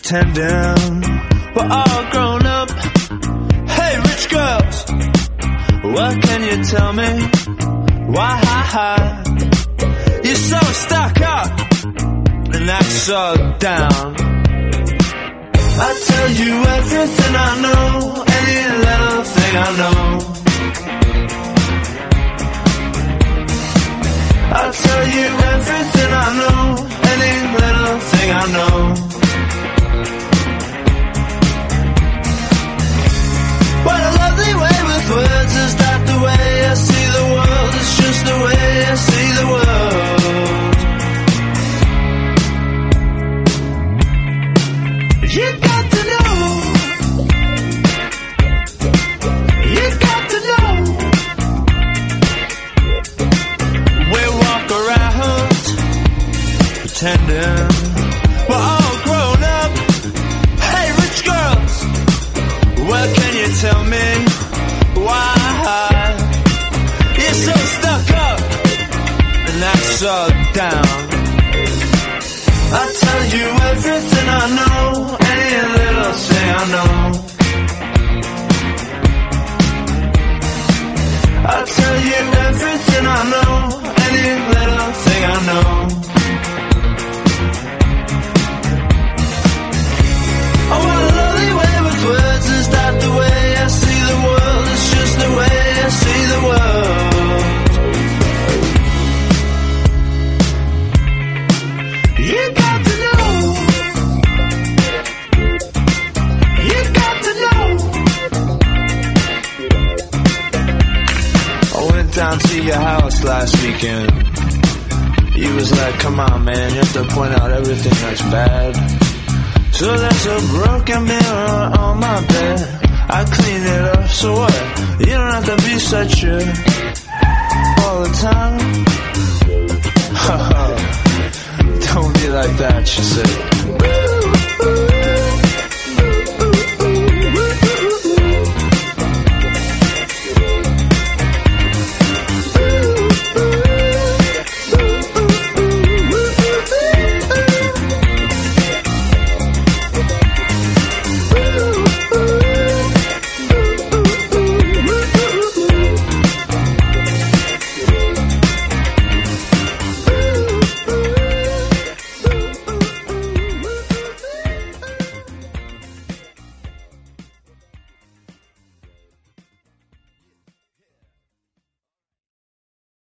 pretending we're all grown up. Hey, rich girls, what can you tell me? Why you're so stuck up and act so down? I tell you everything I know, any little thing I know. I'll tell you everything I know, any little thing I know. What a lovely way with words, is that the way I see the world? It's just the way I see the world. You got to know. You got to know. We walk around pretending we're all grown up. Hey, rich girls, what can you tell me? Why you're so stuck up and act so down? I tell you everything I know, any little thing I know. I tell you everything I know, any little thing I know. Oh, what a lovely way with words, is that the way I see the world? It's just the way I see the world. You got to know. You got to know. I went down to your house last weekend. You was like, come on man, you have to point out everything that's bad. So there's a broken mirror on my bed. I clean it up, so what? You don't have to be such a all the time. Don't be like that, she said.